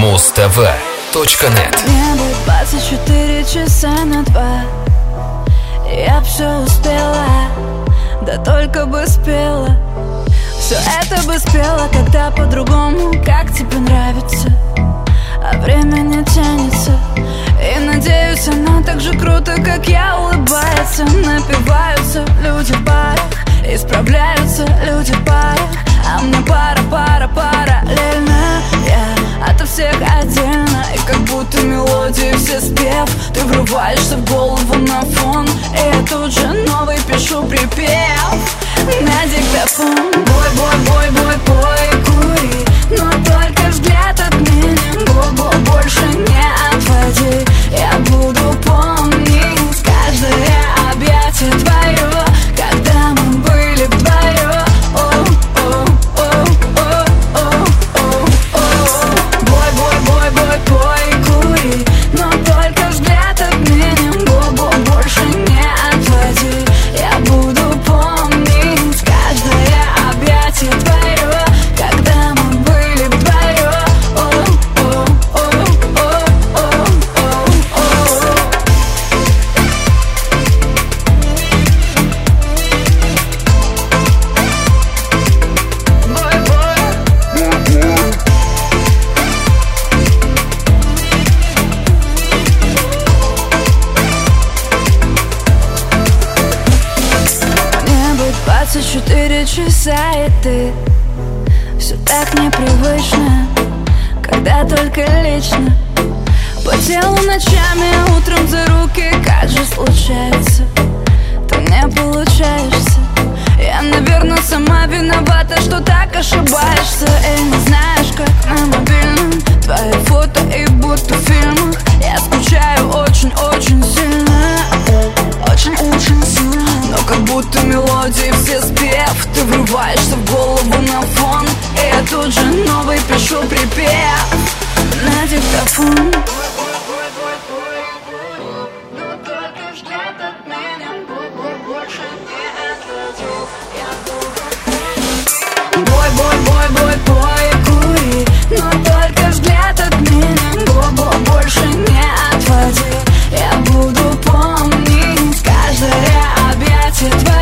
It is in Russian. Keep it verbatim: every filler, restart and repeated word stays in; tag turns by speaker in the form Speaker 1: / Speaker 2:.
Speaker 1: муз тв точка нет.
Speaker 2: Небо двадцать четыре часа на два. Я все успела, да только бы спела. Все это бы спела, когда по-другому, как тебе нравится. А время не тянется. И надеюсь, она так же круто, как я, улыбается. Напиваются люди в барах, исправляются люди в парах. А мне пара, пара, параллельно. Я ото всех отдельно. И как будто мелодии все спев. Ты врываешься в голову на фон. И я тут же новый пишу припев на диктофон. Бой, бой, бой, бой, бой, кури. Но только взгляд отменим. Бой, больше не отводи. Я буду помнить каждое объятие твое, когда мы были вдвоем. Бой, бой, бой, бой, бой, кури. Но только взгляд отменим. Бой, больше не отводи. Я буду помнить каждое объятие твое, когда мы были вдвоем. двадцать четыре часа, и ты все так непривычно, когда только лично. По телу ночами, утром за руки, как же случается, ты не получаешься. Я, наверное, сама виновата, что так ошибаешься. И не знаешь, как на мобильном твои фото и будто в фильмах. Я скучаю очень-очень сильно, очень-очень сильно. Но как будто мелодии все спев. Ты врываешься в голову на фон. И я тут же новый пишу припев на диктофон. Бой, бой, бой, бой, бой, кури. Но только взгляд отменим. Бой, больше не отводи. Я буду помнить каждое объятие твое.